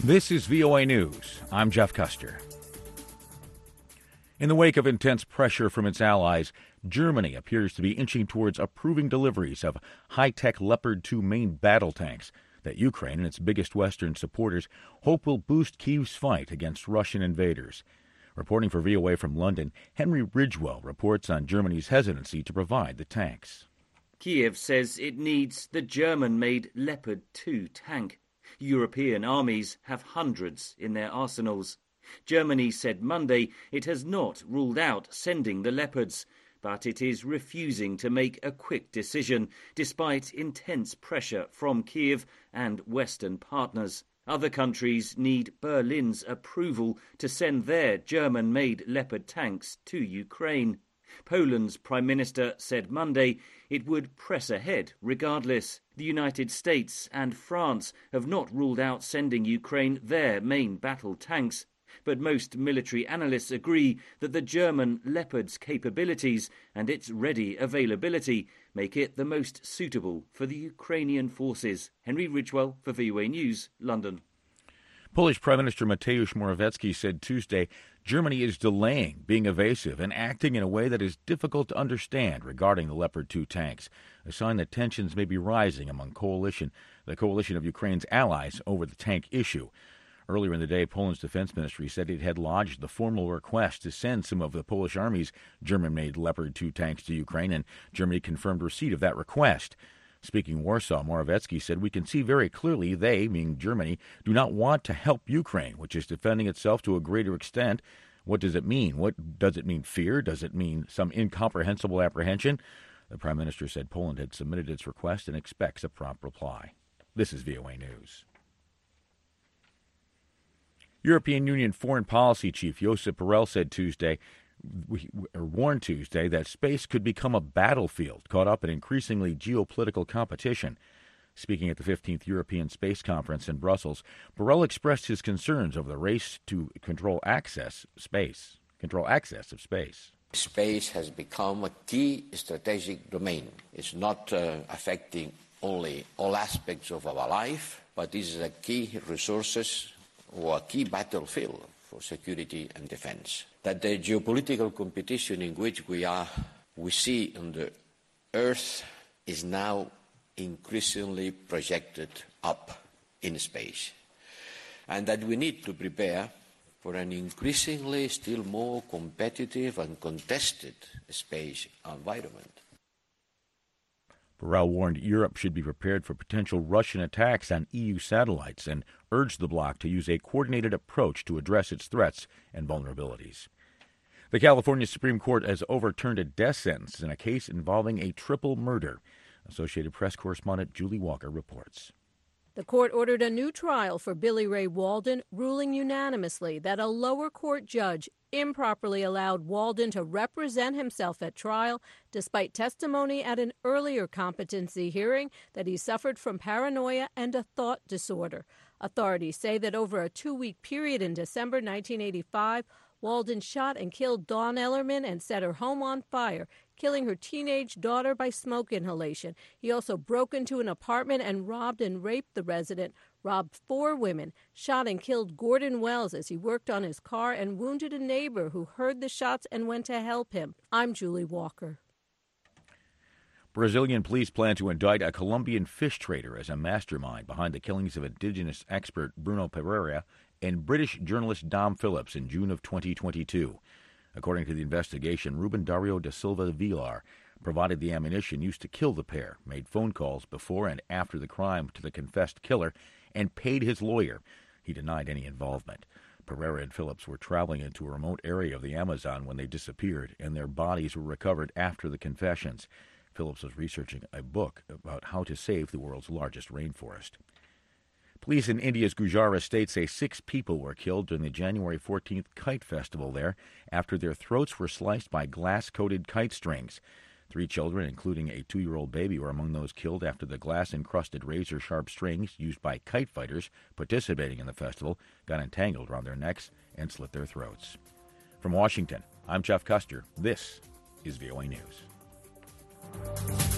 This is VOA News. I'm Jeff Custer. In the wake of intense pressure from its allies, Germany appears to be inching towards approving deliveries of high-tech Leopard 2 main battle tanks that Ukraine and its biggest Western supporters hope will boost Kyiv's fight against Russian invaders. Reporting for VOA from London, Henry Ridgwell reports on Germany's hesitancy to provide the tanks. Kyiv says it needs the German-made Leopard 2 tank. European armies have hundreds in their arsenals. Germany said Monday it has not ruled out sending the Leopards, but it is refusing to make a quick decision, despite intense pressure from Kyiv and Western partners. Other countries need Berlin's approval to send their German-made Leopard tanks to Ukraine. Poland's Prime Minister said Monday it would press ahead regardless. The United States and France have not ruled out sending Ukraine their main battle tanks, but most military analysts agree that the German Leopard's capabilities and its ready availability make it the most suitable for the Ukrainian forces. Henry Ridgwell for VOA News, London. Polish Prime Minister Mateusz Morawiecki said Tuesday Germany is delaying, being evasive, and acting in a way that is difficult to understand regarding the Leopard 2 tanks, a sign that tensions may be rising among the coalition of Ukraine's allies over the tank issue. Earlier in the day, Poland's defense ministry said it had lodged the formal request to send some of the Polish army's German-made Leopard 2 tanks to Ukraine, and Germany confirmed receipt of that request. Speaking in Warsaw, Morawiecki said, "We can see very clearly they, meaning Germany, do not want to help Ukraine, which is defending itself to a greater extent. What does it mean? What does it mean? Fear? Does it mean some incomprehensible apprehension?" The Prime Minister said Poland had submitted its request and expects a prompt reply. This is VOA News. European Union Foreign Policy Chief Josep Borrell warned Tuesday that space could become a battlefield caught up in increasingly geopolitical competition. Speaking at the 15th European Space Conference in Brussels, Borrell expressed his concerns over the race to control access of space. Space has become a key strategic domain. It's not affecting only all aspects of our life, but is a key resources or a key battlefield for security and defense. That the geopolitical competition in which we see on the Earth is now increasingly projected up in space, and that we need to prepare for an increasingly still more competitive and contested space environment. Borrell warned Europe should be prepared for potential Russian attacks on EU satellites and urged the bloc to use a coordinated approach to address its threats and vulnerabilities. The California Supreme Court has overturned a death sentence in a case involving a triple murder. Associated Press correspondent Julie Walker reports. The court ordered a new trial for Billy Ray Walden, ruling unanimously that a lower court judge improperly allowed Walden to represent himself at trial, despite testimony at an earlier competency hearing that he suffered from paranoia and a thought disorder. Authorities say that over a 2-week period in December 1985, Walden shot and killed Dawn Ellerman and set her home on fire, killing her teenage daughter by smoke inhalation. He also broke into an apartment and robbed and raped the resident, robbed 4 women, shot and killed Gordon Wells as he worked on his car, and wounded a neighbor who heard the shots and went to help him. I'm Julie Walker. Brazilian police plan to indict a Colombian fish trader as a mastermind behind the killings of indigenous expert Bruno Pereira and British journalist Dom Phillips in June of 2022. According to the investigation, Ruben Dario da Silva Villar provided the ammunition used to kill the pair, made phone calls before and after the crime to the confessed killer, and paid his lawyer. He denied any involvement. Pereira and Phillips were traveling into a remote area of the Amazon when they disappeared, and their bodies were recovered after the confessions. Phillips was researching a book about how to save the world's largest rainforest. Police in India's Gujarat state say 6 people were killed during the January 14th kite festival there after their throats were sliced by glass-coated kite strings. 3 children, including a 2-year-old baby, were among those killed after the glass-encrusted razor-sharp strings used by kite fighters participating in the festival got entangled around their necks and slit their throats. From Washington, I'm Jeff Custer. This is VOA News.